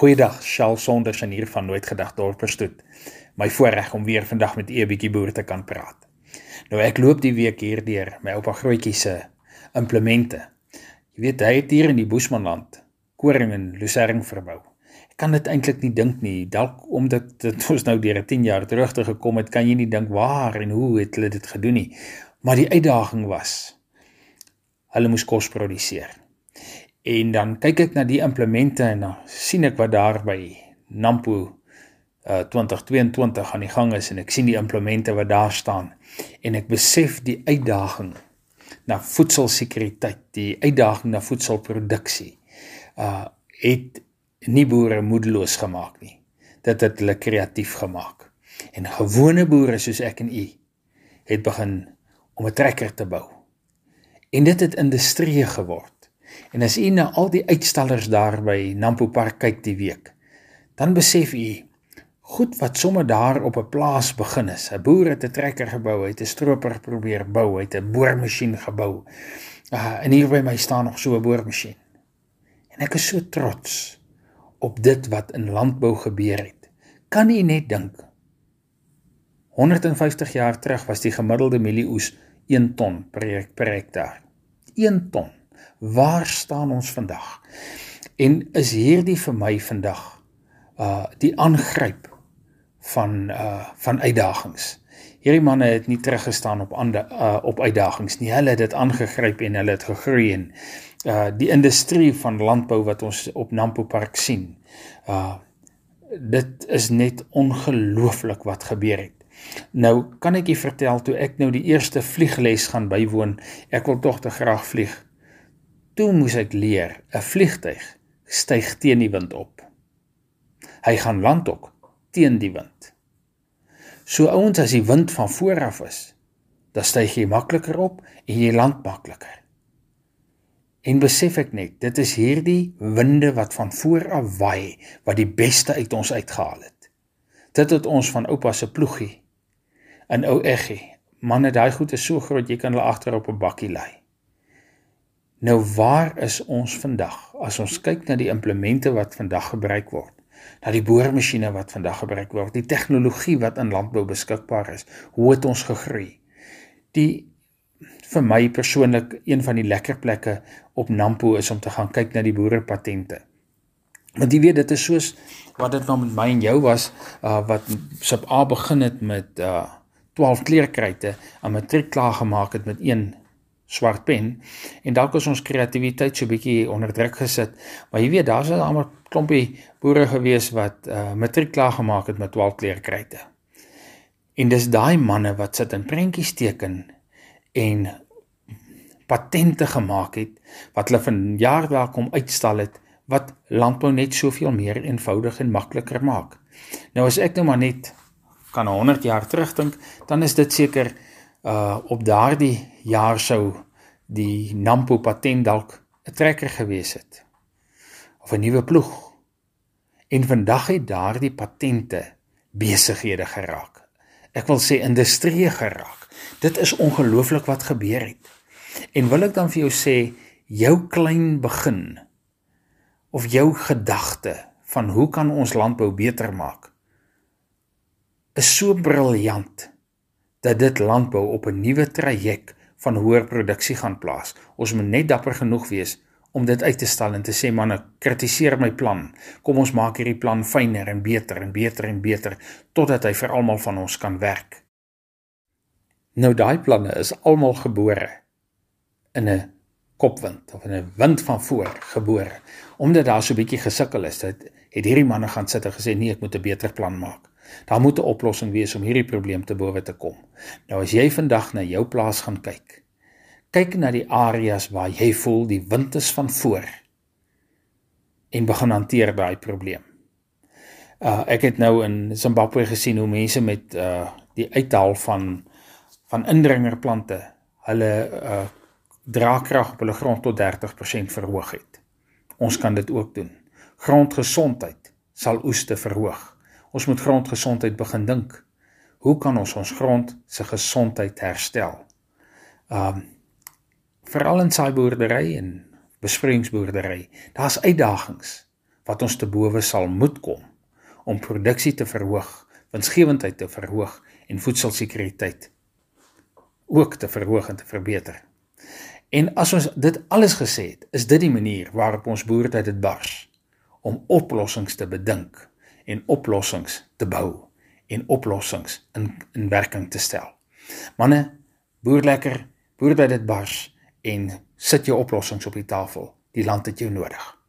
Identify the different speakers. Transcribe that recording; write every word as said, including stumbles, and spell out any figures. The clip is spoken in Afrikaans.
Speaker 1: Goeiedag, Charles Sondersen hier van Nooit Gedag Dorperstoet. My voorreg om weer vandag met u 'n bietjie boer te kan praat. Nou ek loop die week hier deur my oupa Grootjie se implemente. Jy weet, hy het hier in die Boesmanland koring en lucern verbou. Ek kan dit eintlik nie dink nie, dalk omdat dit ons nou deur tien jaar terug te gekom het, kan jy nie dink waar en hoe het hulle dit gedoen nie. Maar die uitdaging was, hulle moes kos produseer. En dan kyk ek na die implemente en dan sien ek wat daar by Nampo uh, twintig tweeëntwintig aan die gang is en ek sien die implemente wat daar staan en ek besef die uitdaging na voedselsekuriteit, die uitdaging na voedselproduksie uh, het nie boere moedeloos gemaak nie. Dit het hulle kreatief gemaak. En gewone boere soos ek en u het begin om 'n trekker te bou. En dit het industrie geword. En as u na al die uitstallers daar by Nampo Park kyk die week, dan besef u, goed wat sommer daar op 'n plaas begin is. 'n Boer het 'n trekker gebou, het 'n stroper probeer bou, het 'n boormasjien gebou. Uh, en hier by my staan nog so 'n boormasjien. En ek is so trots op dit wat in landbou gebeur het. Kan u net dink, honderd en vyftig jaar terug was die gemiddelde mielieoes een ton per, per hektaar. een ton. Waar staan ons vandag? En is hierdie vir my vandag uh, die aangryp van, uh, van uitdagings. Hierdie manne het nie teruggestaan op, ande, uh, op uitdagings nie, hulle het dit aangegryp en hulle het gegroei en uh, die industrie van landbou wat ons op Nampo Park sien, uh, dit is net ongelooflik wat gebeur het. Nou kan ek jy vertel, toe ek nou die eerste vliegles gaan bywoon, ek wil tog te graag vlieg, toe moes ek leer, 'n vliegtuig styg teen die wind op. Hy gaan land ook teen die wind. So ouens, as die wind van vooraf is, dan styg jy makliker op en jy land makliker. En besef ek net, dit is hierdie winde wat van vooraf waai, wat die beste uit ons uitgehaal het. Dit het ons van oupa se ploegie, en ou eggie, manne, daai goed is so groot, jy kan hulle agter op 'n bakkie lei. Nou waar is ons vandag, as ons kyk na die implemente wat vandag gebruik word, na die boormasjiene wat vandag gebruik word, die tegnologie wat in landbou beskikbaar is, hoe het ons gegroei? Die, vir my persoonlik, een van die lekker plekke op Nampo is om te gaan kyk na die boerepatente. Want jy weet, dit is soos wat dit nou met my en jou was, uh, wat sub A begin het met uh, twaalf kleerkryte, en matriek klaar gemaak het met een swart pen, en dalk is ons kreatiwiteit so bietjie onder druk gesit, maar jy weet, daar is allemaal klompie boere gewees wat uh, matriek klaar gemaak het met twaalf kleerkryte. En dis daai manne wat sit in prentjies teken en patente gemaak het, wat hulle van jaar welkom uitstal het, wat landbou net soveel meer eenvoudig en makliker maak. Nou as ek nou maar net kan honderd jaar terugdink, dan is dit seker uh, op daardie jaar sou die Nampo patent dalk 'n trekker gewees het, of 'n nuwe ploeg. En vandag het daardie patente besighede geraak. Ek wil sê industrie geraak. Dit is ongelooflik wat gebeur het. En wil ek dan vir jou sê, jou klein begin, of jou gedagte van hoe kan ons landbou beter maak, is so briljant, dat dit landbou op 'n nuwe traject van hoër produksie gaan plaas. Ons moet net dapper genoeg wees om dit uit te stel en te sê, manne, kritiseer my plan, kom ons maak hierdie plan fyner en beter en beter en beter, totdat hy vir almal van ons kan werk. Nou daai planne is almal gebore in 'n kopwind, of in 'n wind van voor gebore, omdat daar so 'n bietjie gesukkel is, het, het hierdie manne gaan sit en gesê, nee, ek moet 'n beter plan maak. Daar moet 'n oplossing wees om hierdie probleem te bowe te kom. Nou as jy vandag na jou plaas gaan kyk, kyk na die areas waar jy voel die wind is van voor, en begin hanteer daai probleem. Uh, ek het nou in Zimbabwe gesien hoe mense met uh, die uithaal van, van indringerplante, hulle uh, draagkrag op hulle grond tot dertig persent verhoog het. Ons kan dit ook doen. Grondgesondheid sal oeste verhoog. Ons moet grondgesondheid begin dink. Hoe kan ons ons grond se gesondheid herstel? Um, Veral in saaiboerdery en besproeiingsboerdery, daar's uitdagings wat ons te bowe sal moet kom om produksie te verhoog, winsgewendheid te verhoog en voedselsekuriteit ook te verhoog en te verbeter. En as ons dit alles gesê het, is dit die manier waarop ons boertyd dit bars, om oplossings te bedink en oplossings te bou en oplossings in, in werking te stel. Manne, boer lekker, boer by dit bars en sit jou oplossings op die tafel. Die land het jou nodig.